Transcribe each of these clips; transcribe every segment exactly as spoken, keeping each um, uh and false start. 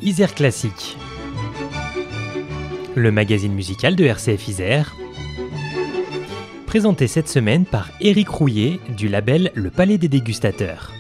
Isère Classique, le magazine musical de R C F Isère, présenté cette semaine par Éric Rouillet du label Le Palais des Dégustateurs.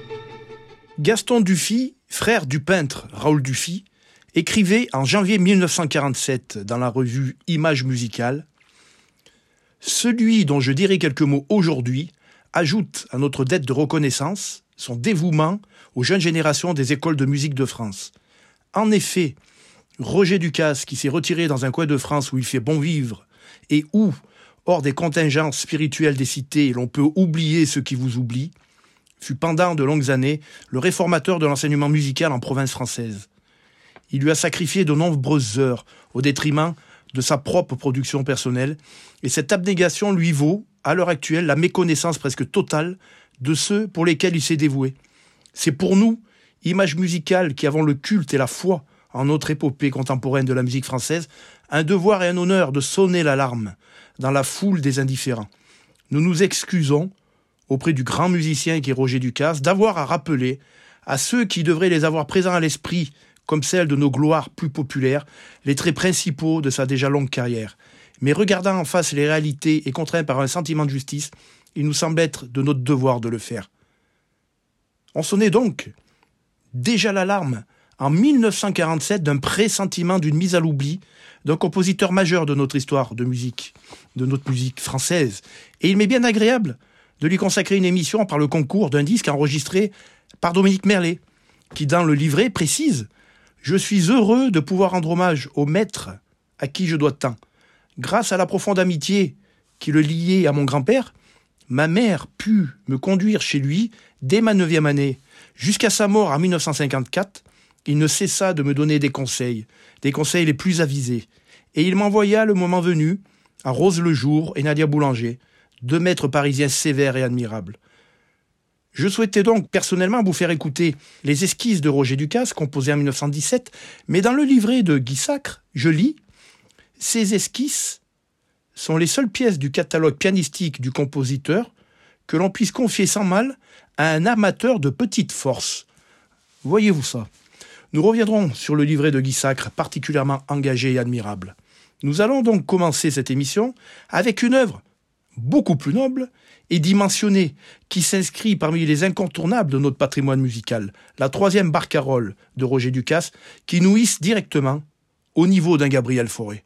Gaston Dufy, frère du peintre Raoul Dufy, écrivait en janvier mille neuf cent quarante-sept dans la revue Images musicales « Celui dont je dirai quelques mots aujourd'hui ajoute à notre dette de reconnaissance son dévouement aux jeunes générations des écoles de musique de France. En effet, Roger Ducasse, qui s'est retiré dans un coin de France où il fait bon vivre et où, hors des contingences spirituelles des cités, l'on peut oublier ceux qui vous oublient, fut pendant de longues années le réformateur de l'enseignement musical en province française. Il lui a sacrifié de nombreuses heures au détriment de sa propre production personnelle, et cette abnégation lui vaut, à l'heure actuelle, la méconnaissance presque totale de ceux pour lesquels il s'est dévoué. C'est pour nous, Images musicales qui avons le culte et la foi en notre épopée contemporaine de la musique française, un devoir et un honneur de sonner l'alarme dans la foule des indifférents. Nous nous excusons auprès du grand musicien qui est Roger Ducasse d'avoir à rappeler à ceux qui devraient les avoir présents à l'esprit, comme celle de nos gloires plus populaires, les traits principaux de sa déjà longue carrière. Mais regardant en face les réalités et contraints par un sentiment de justice, il nous semble être de notre devoir de le faire. On sonnait donc déjà l'alarme en mille neuf cent quarante-sept d'un pressentiment d'une mise à l'oubli d'un compositeur majeur de notre histoire de musique, de notre musique française. Et il m'est bien agréable de lui consacrer une émission par le concours d'un disque enregistré par Dominique Merlet, qui dans le livret précise « Je suis heureux de pouvoir rendre hommage au maître à qui je dois tant. Grâce à la profonde amitié qui le liait à mon grand-père, ma mère put me conduire chez lui dès ma neuvième année. Jusqu'à sa mort en mille neuf cent cinquante-quatre, il ne cessa de me donner des conseils, des conseils les plus avisés. Et il m'envoya le moment venu à Rose Le Jour et Nadia Boulanger, deux maîtres parisiens sévères et admirables. Je souhaitais donc personnellement vous faire écouter les esquisses de Roger Ducasse, composées en mille neuf cent dix-sept, mais dans le livret de Guy Sacre, je lis « Ces esquisses sont les seules pièces du catalogue pianistique du compositeur que l'on puisse confier sans mal à un amateur de petite force. » Voyez-vous ça? Nous reviendrons sur le livret de Guy Sacre, particulièrement engagé et admirable. Nous allons donc commencer cette émission avec une œuvre beaucoup plus noble et dimensionnée, qui s'inscrit parmi les incontournables de notre patrimoine musical, la troisième barcarolle de Roger Ducasse, qui nous hisse directement au niveau d'un Gabriel Fauré.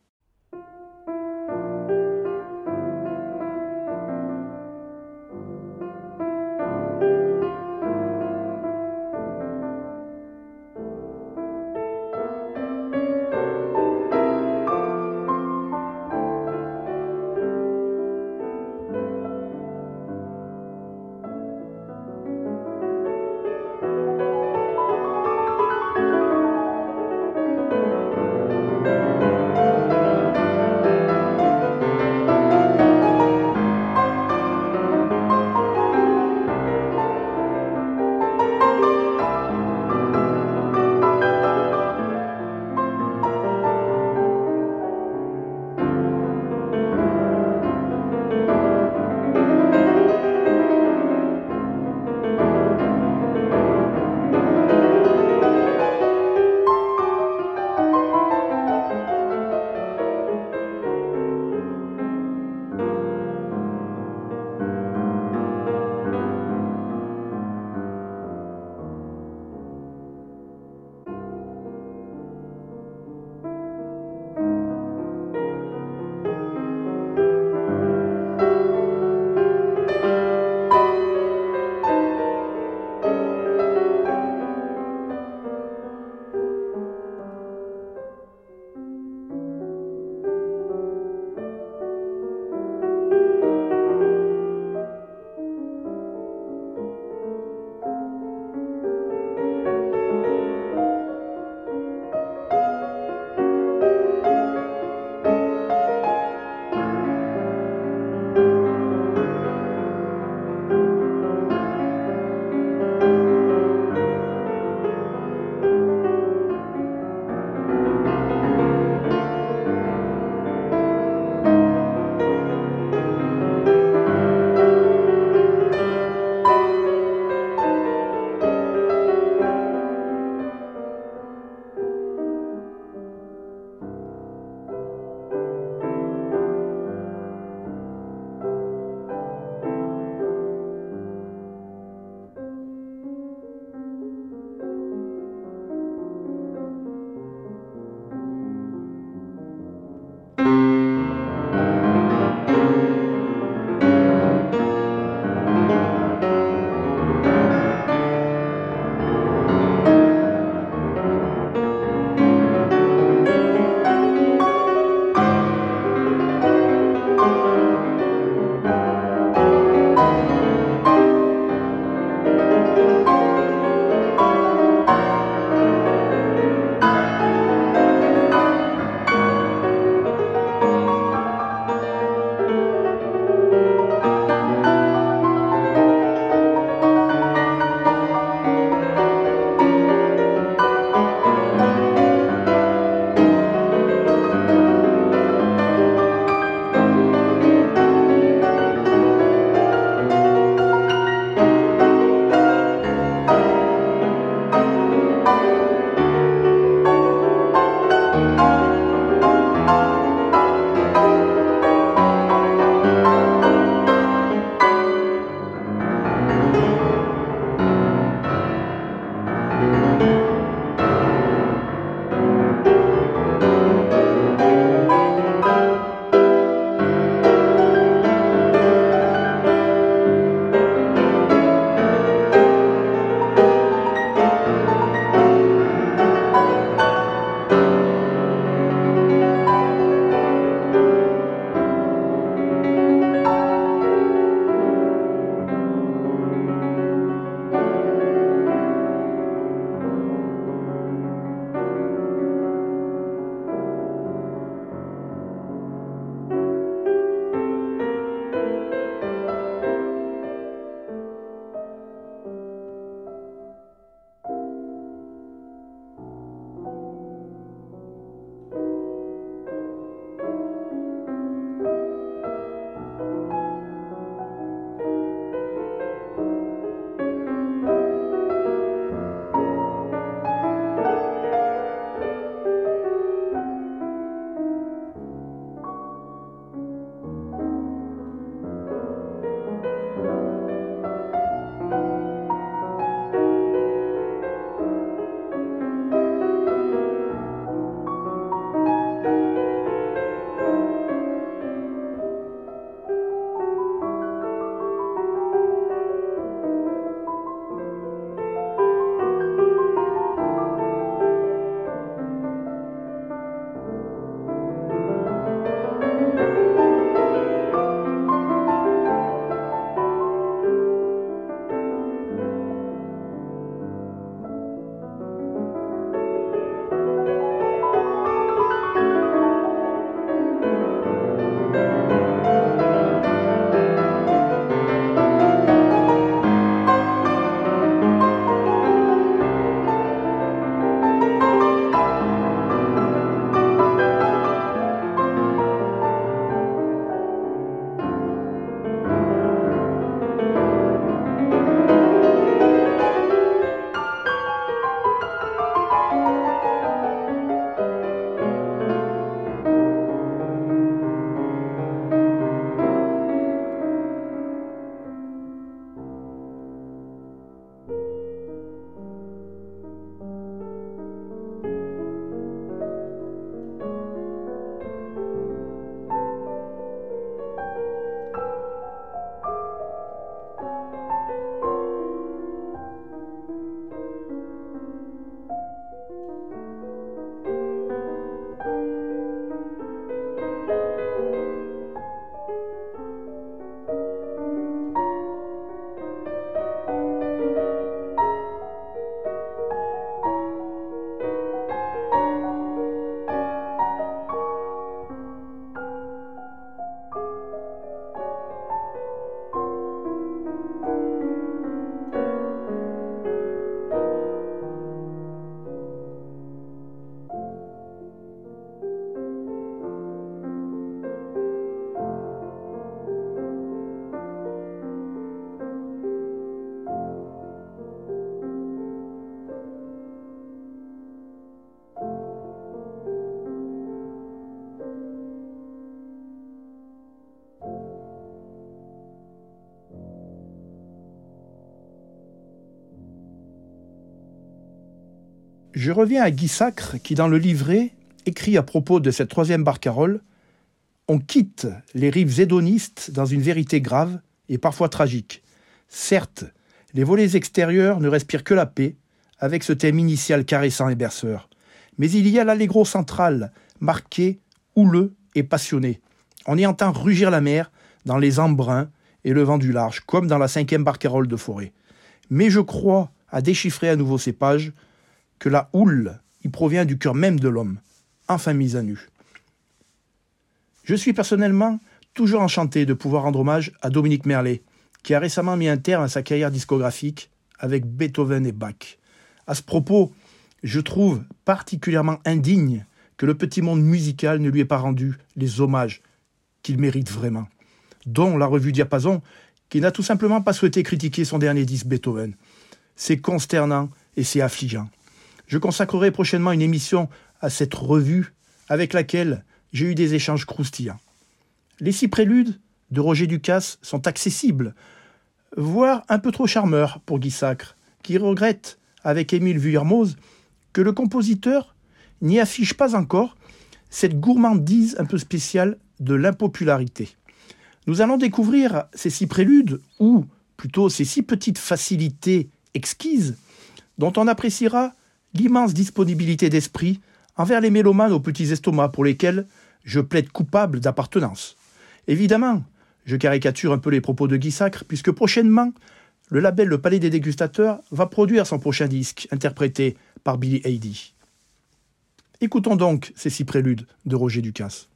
Je reviens à Guy Sacre qui, dans le livret, écrit à propos de cette troisième barcarolle: on quitte les rives hédonistes dans une vérité grave et parfois tragique. Certes, les volets extérieurs ne respirent que la paix, avec ce thème initial caressant et berceur. Mais il y a l'allegro central, marqué, houleux et passionné. On y entend rugir la mer dans les embruns et le vent du large, comme dans la cinquième barcarolle de Forêt. Mais je crois, à déchiffrer à nouveau ces pages, que la houle y provient du cœur même de l'homme, enfin mis à nu. Je suis personnellement toujours enchanté de pouvoir rendre hommage à Dominique Merlet, qui a récemment mis un terme à sa carrière discographique avec Beethoven et Bach. À ce propos, je trouve particulièrement indigne que le petit monde musical ne lui ait pas rendu les hommages qu'il mérite vraiment, dont la revue Diapason, qui n'a tout simplement pas souhaité critiquer son dernier disque Beethoven. C'est consternant et c'est affligeant. Je consacrerai prochainement une émission à cette revue avec laquelle j'ai eu des échanges croustillants. Les six préludes de Roger Ducasse sont accessibles, voire un peu trop charmeurs pour Guy Sacre, qui regrette, avec Émile Vuillermoz, que le compositeur n'y affiche pas encore cette gourmandise un peu spéciale de l'impopularité. Nous allons découvrir ces six préludes, ou plutôt ces six petites facilités exquises, dont on appréciera l'immense disponibilité d'esprit envers les mélomanes aux petits estomacs pour lesquels je plaide coupable d'appartenance. Évidemment, je caricature un peu les propos de Guy Sacre, puisque prochainement, le label Le Palais des Dégustateurs va produire son prochain disque, interprété par Billy Heidi. Écoutons donc ces six préludes de Roger Ducasse.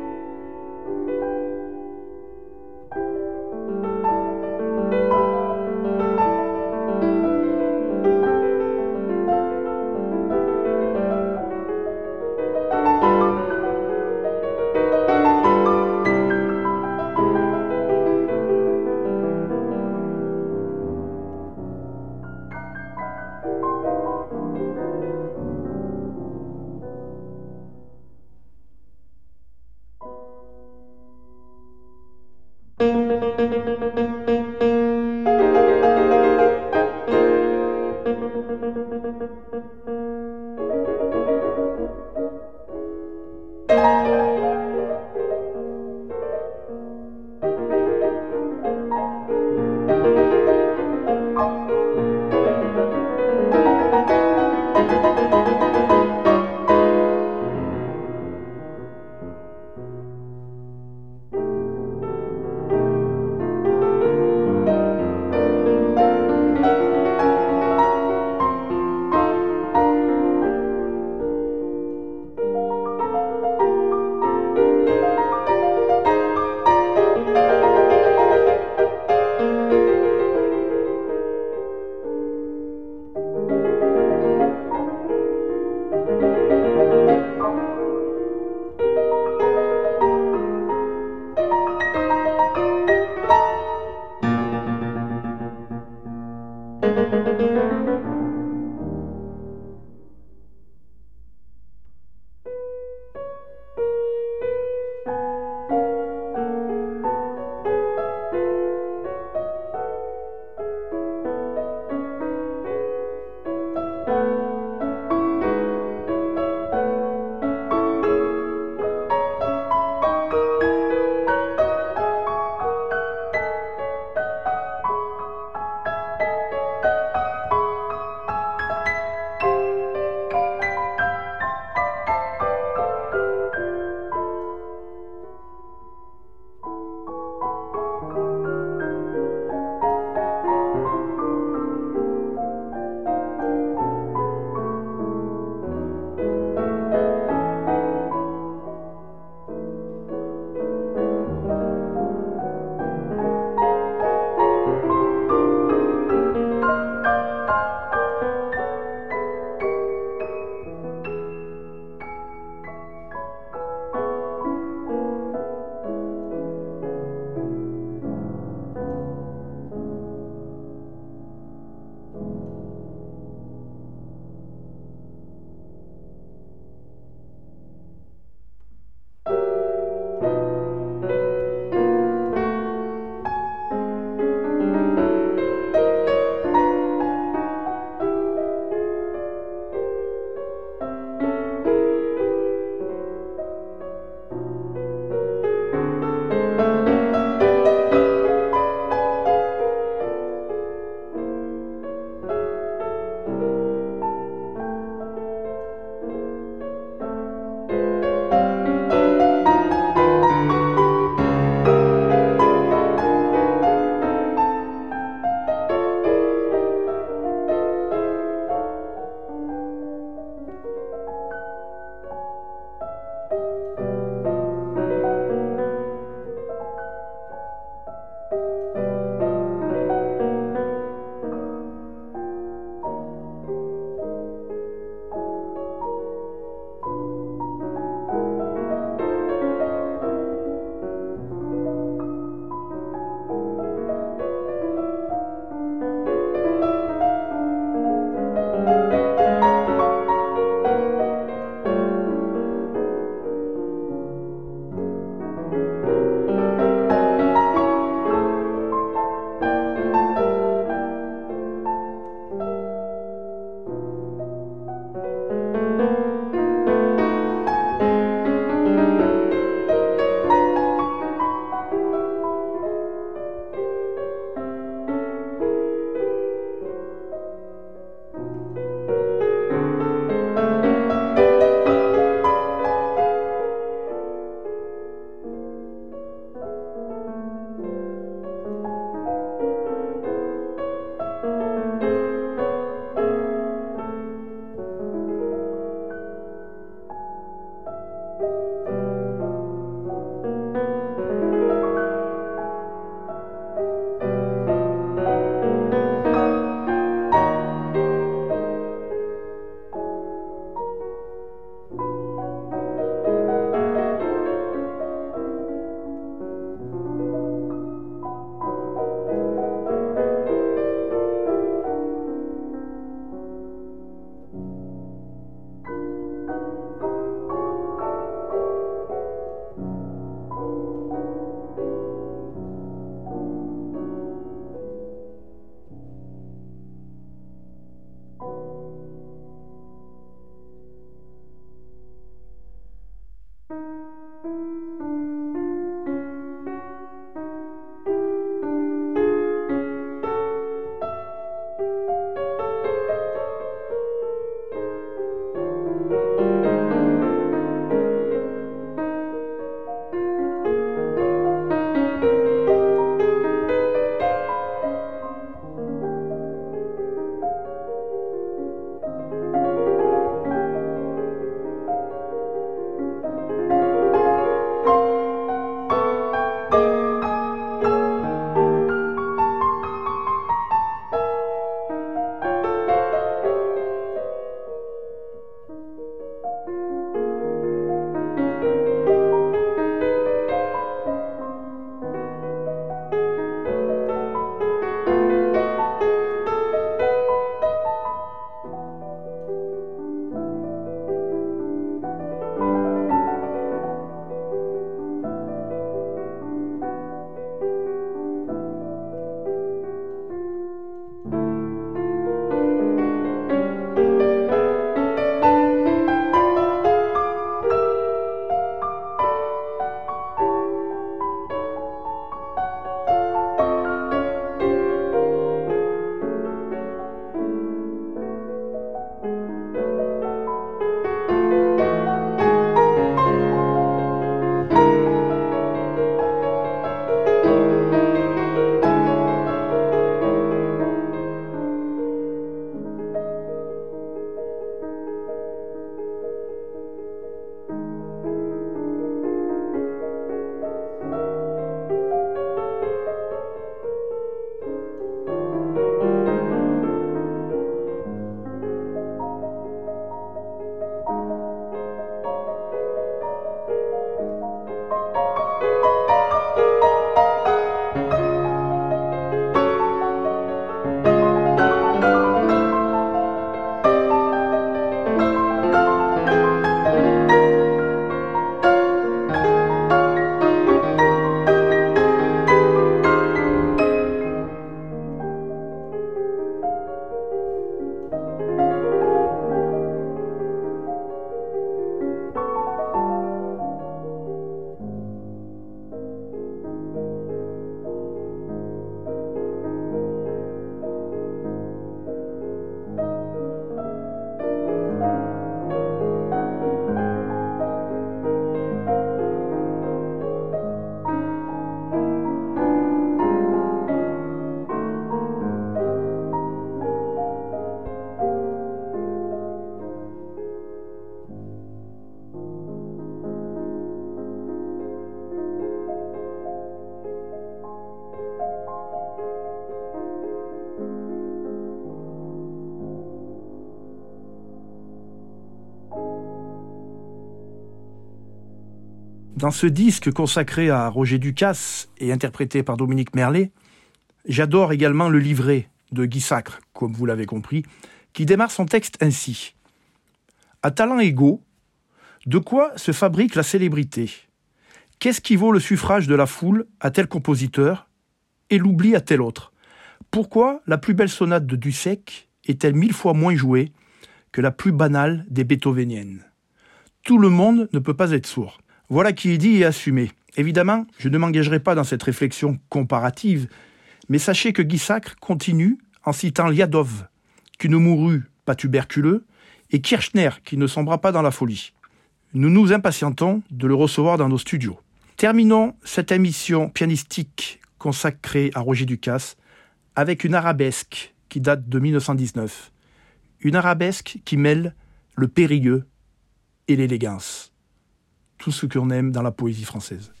Dans ce disque consacré à Roger Ducasse et interprété par Dominique Merlet, j'adore également le livret de Guy Sacre, comme vous l'avez compris, qui démarre son texte ainsi. À talents égaux, de quoi se fabrique la célébrité? Qu'est-ce qui vaut le suffrage de la foule à tel compositeur et l'oubli à tel autre? Pourquoi la plus belle sonate de Dussek est-elle mille fois moins jouée que la plus banale des beethoveniennes? Tout le monde ne peut pas être sourd. Voilà qui est dit et assumé. Évidemment, je ne m'engagerai pas dans cette réflexion comparative, mais sachez que Guy Sacre continue en citant Liadov, qui ne mourut pas tuberculeux, et Kirchner, qui ne sombra pas dans la folie. Nous nous impatientons de le recevoir dans nos studios. Terminons cette émission pianistique consacrée à Roger Ducasse avec une arabesque qui date de mille neuf cent dix-neuf. Une arabesque qui mêle le périlleux et l'élégance. Tout ce qu'on aime dans la poésie française.